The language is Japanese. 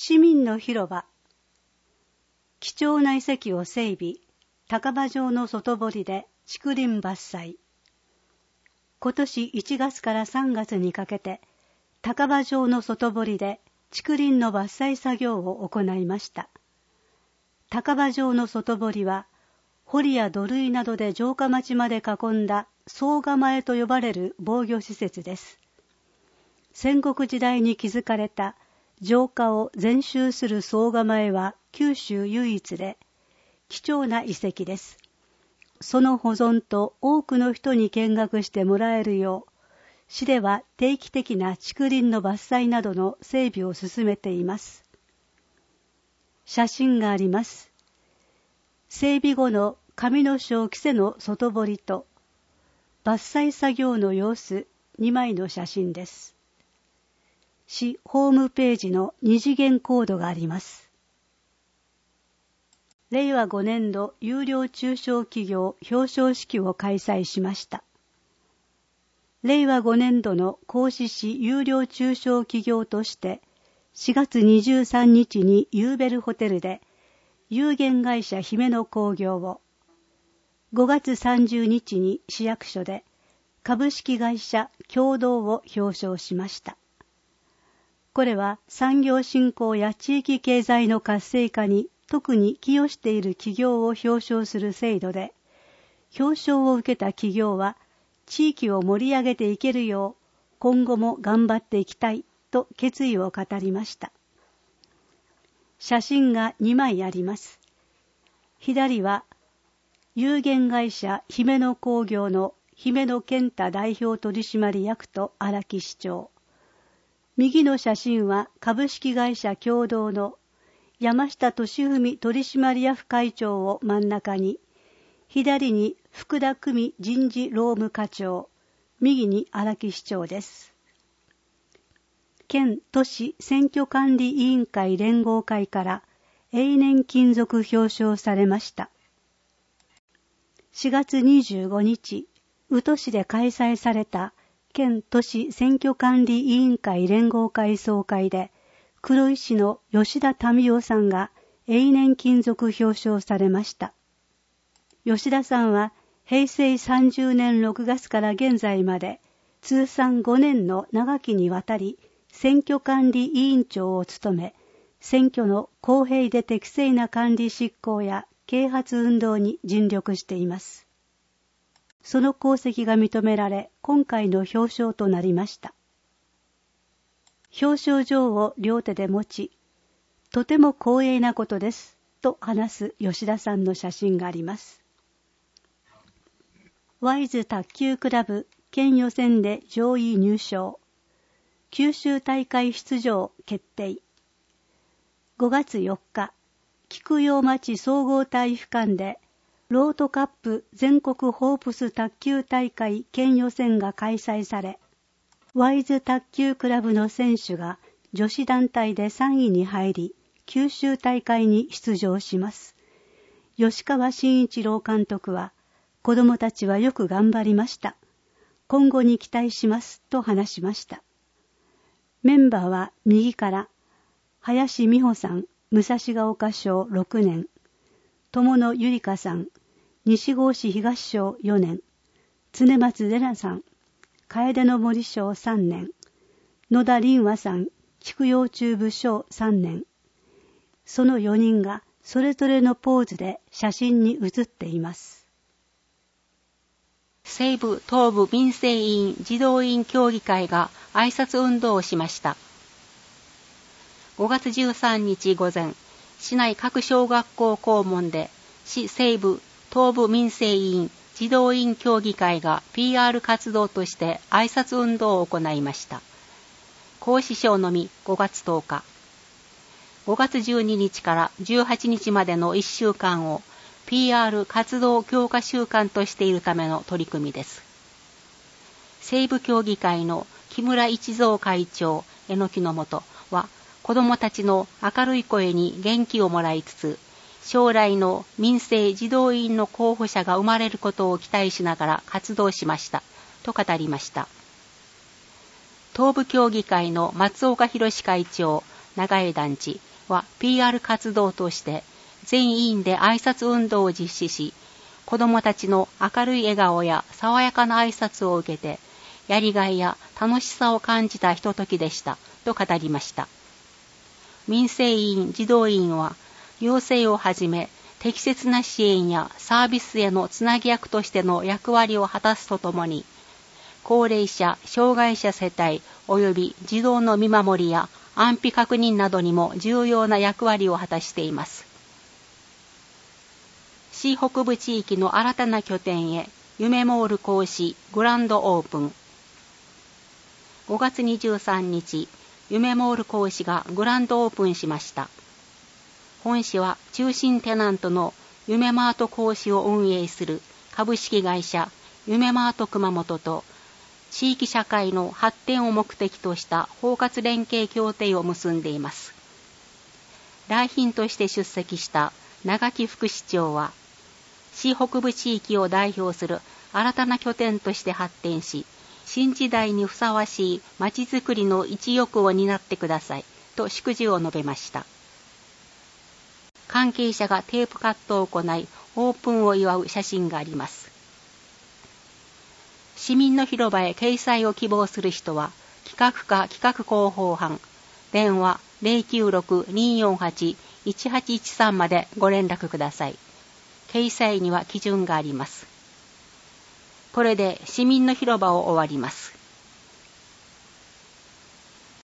市民の広場。貴重な遺跡を整備。高場城の外堀で竹林伐採。今年1月から3月にかけて、高場城の外堀で竹林の伐採作業を行いました。高場城の外堀は、堀や土塁などで城下町まで囲んだ総構えと呼ばれる防御施設です。戦国時代に築かれた城下を全周する総構えは九州唯一で、貴重な遺跡です。その保存と多くの人に見学してもらえるよう、市では定期的な竹林の伐採などの整備を進めています。写真があります。整備後の上野小木瀬の外堀と伐採作業の様子2枚の写真です。市ホームページの2次元コードがあります。令和5年度有料中小企業表彰式を開催しました。令和5年度の合志市有料中小企業として4月23日にユーベルホテルで有限会社姫野工業を、5月30日に市役所で株式会社共同を表彰しました。これは産業振興や地域経済の活性化に特に寄与している企業を表彰する制度で、表彰を受けた企業は地域を盛り上げていけるよう今後も頑張っていきたいと決意を語りました。写真が2枚あります。左は有限会社姫野工業の姫野健太代表取締役と荒木市長。右の写真は株式会社共同の山下俊文取締役会長を真ん中に、左に福田久美人事労務課長、右に荒木市長です。県都市選挙管理委員会連合会から永年勤続表彰されました。4月25日、宇土市で開催された県都市選挙管理委員会連合会総会で、黒井市の吉田民夫さんが永年勤続表彰されました。吉田さんは平成30年6月から現在まで通算5年の長きにわたり選挙管理委員長を務め、選挙の公平で適正な管理執行や啓発運動に尽力しています。その功績が認められ、今回の表彰となりました。表彰状を両手で持ち、とても光栄なことです、と話す吉田さんの写真があります。ワイズ卓球クラブ県予選で上位入賞。九州大会出場決定。5月4日、菊陽町総合体育館でロートカップ全国ホープス卓球大会県予選が開催され、ワイズ卓球クラブの選手が女子団体で3位に入り、九州大会に出場します。吉川慎一郎監督は、子どもたちはよく頑張りました。今後に期待しますと話しました。メンバーは右から、林美穂さん、武蔵ヶ丘小6年、友野ゆりかさん、西郷市東小4年、常松玲奈さん、楓の森小3年、野田凛和さん、菊陽中部小3年。その4人がそれぞれのポーズで写真に写っています。 西部東部民生委員児童委員協議会が挨拶運動をしました。5月13日午前、市内各小学校校門で市西部東部民生委員児童委員協議会が PR 活動として挨拶運動を行いました。講師賞のみ5月10日。5月12日から18日までの1週間を PR 活動強化週間としているための取り組みです。西部協議会の木村一蔵会長、榎木の本は、子どもたちの明るい声に元気をもらいつつ、将来の民生児童委員の候補者が生まれることを期待しながら活動しました、と語りました。東部協議会の松岡弘会長、長江団地、 は PR 活動として全員で挨拶運動を実施し、子どもたちの明るい笑顔や爽やかな挨拶を受けて、やりがいや楽しさを感じたひとときでしたと語りました。民生委員・児童委員は、行政をはじめ適切な支援やサービスへのつなぎ役としての役割を果たすとともに、高齢者・障害者世帯及び児童の見守りや安否確認などにも重要な役割を果たしています。市北部地域の新たな拠点へ夢モール講師グランドオープン。5月23日、夢モール講師がグランドオープンしました。本市は中心テナントの夢マート講師を運営する株式会社夢マート熊本と地域社会の発展を目的とした包括連携協定を結んでいます。来賓として出席した長木副市長は、市北部地域を代表する新たな拠点として発展し、新時代にふさわしいまちづくりの一翼を担ってくださいと祝辞を述べました。関係者がテープカットを行い、オープンを祝う写真があります。市民の広場へ掲載を希望する人は、企画課企画広報班、電話 096-248-1813 までご連絡ください。掲載には基準があります。これで市民の広場を終わります。